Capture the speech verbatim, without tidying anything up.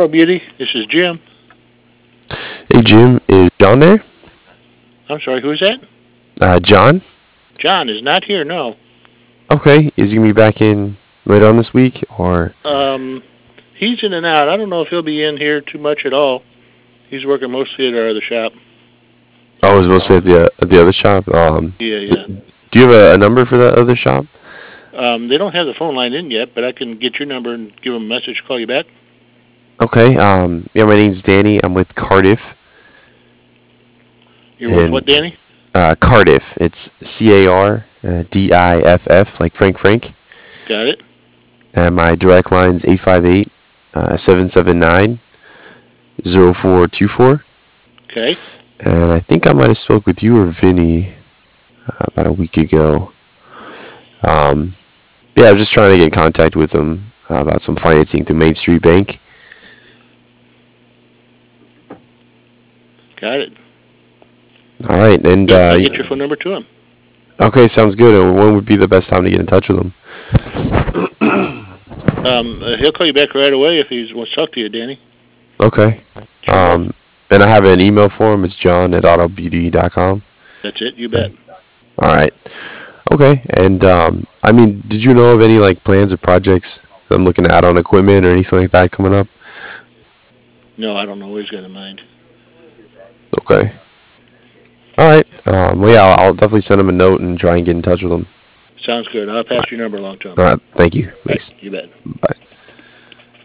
Auto Beauty. This is Jim. Hey Jim, is John there? I'm sorry, who's that? Uh, John? John is not here, no. Okay, is he gonna be back in later on this week, or? Um, he's in and out. I don't know if he'll be in here too much at all. He's working mostly at our other shop. Oh, I was mostly at the at the other shop. Um, Yeah, yeah. do you have a, a number for that other shop? Um, they don't have the phone line in yet, but I can get your number and give them a message to call you back. Okay. Um, yeah, my name's Danny. I'm with Cardiff. You're with And what, Danny? uh, Cardiff. It's C A R D I F F, like Frank Frank. Got it. And my direct line's eight five eight, seven seven nine, zero four two four. Okay. And I think I might have spoke with you or Vinny uh, about a week ago. Um, yeah, I was just trying to get in contact with them uh, about some financing through Main Street Bank. Got it. All right, and Yeah, uh, I'll get your phone number to him. okay, sounds good. And when would be the best time to get in touch with them? Um, uh, he'll call you back right away if he wants to talk to you, Danny. Okay. Um, and I have an email for him. It's john at autobeauty dot com. That's it. You bet. All right. Okay. And um, I mean, did you know of any like plans or projects that I'm looking to add on equipment or anything like that coming up? No, I don't know what he's got in mind. Okay. All right. Um, well, yeah, I'll, I'll definitely send him a note and try and get in touch with him. Sounds good. I'll pass your number along to him. All right. Thank you. Thanks. You bet. Bye.